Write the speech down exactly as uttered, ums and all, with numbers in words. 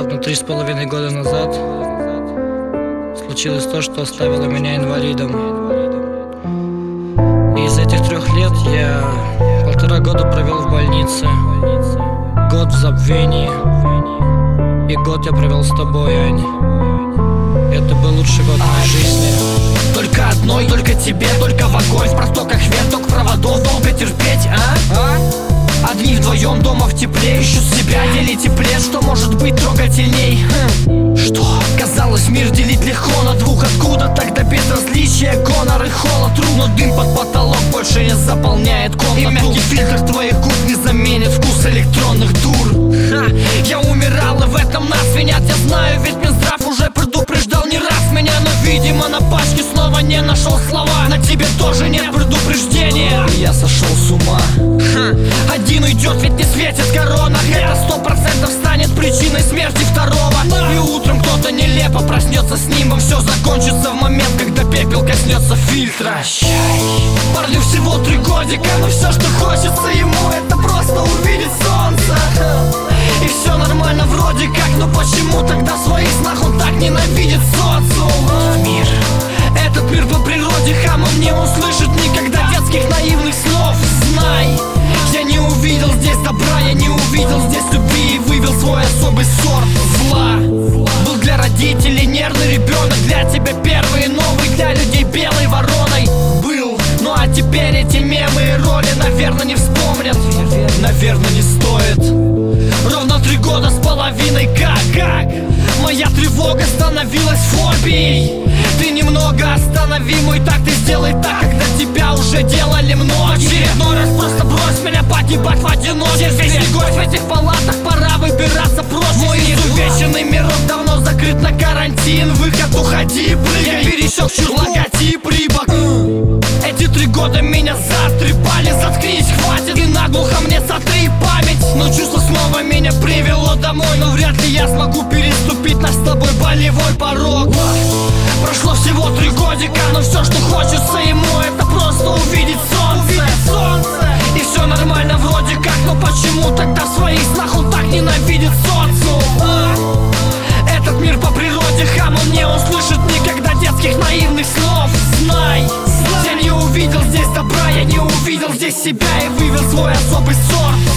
Но три с половиной года назад случилось то, что оставило меня инвалидом. И из этих трех лет я полтора года провел в больнице, год в забвении, и год я провел с тобой, Ань. Это был лучший год моей жизни. Только одной, только тебе, только в огонь. В простоках верток, проводов, долго терпеть, а? а? Одни вдвоем дома в тепле, ищут себя, делить теплее. Что может быть трогательней? Хм. Что? Казалось, мир делить легко на двух. Откуда тогда безразличие, гонор и холод рук? Но дым под потолок больше не заполняет комнату, и мягкий фильтр твоих губ не заменит вкус электронных дур. Ха. Я умирал, и в этом нас винят, я знаю, ведь Минздрав уже предупреждал не раз меня. Но, видимо, на пачке снова не нашел слова. На тебе тоже нет предупреждения. Я сошел с ума. Ха. Один уйдет, ведь не светит корона. Это сто процентов станет причиной смерти второго. И утром кто-то нелепо проснется с ним, и все закончится в момент, когда пепел коснется фильтра. Парню всего три годика, но все, что хочется ему, это просто увидеть солнце. И все нормально вроде как, но почему тогда в своих снах он так ненавидит социум? Мир. Этот мир по природе хам, он не услышит никогда детских наивных слов. Знай, я не увидел здесь добра, я не увидел здесь любви, и вывел свой особый сорт зла. Был для родителей нервный ребенок, для тебя первый и новый, для людей белой вороной был. Ну а теперь эти мемы и роли, наверное, не вспомнят, наверное, не стоит. Ровно три года с половиной, как, как моя тревога становилась фобией. Ты немного останови мой так, ты сделай так, когда тебя уже делали многие. Очередной раз просто брось меня погибать в одиночестве. Вечный гость в этих палатах, пора выбираться прочь. Мой изувеченный мирок давно закрыт на карантин. Выход, уходи, прыгай. Я пересек чур логотип Рибок. Эти три года меня затрепали, заткнись, хватит, и наглухо мне сотри память. Но чувство снова меня привело домой, но вряд ли я смогу переступить наш с тобой болевой порог. Прошло всего три годика, но все, что хочется ему, это просто увидеть солнце, увидеть солнце. И все нормально вроде как, но почему тогда в своих снах он так ненавидит социум? А? Этот мир по природе хам, он не услышит никогда детских наивных слов. Знай, я не увидел здесь добра, я не увидел здесь себя, и вывел свой особый сорт.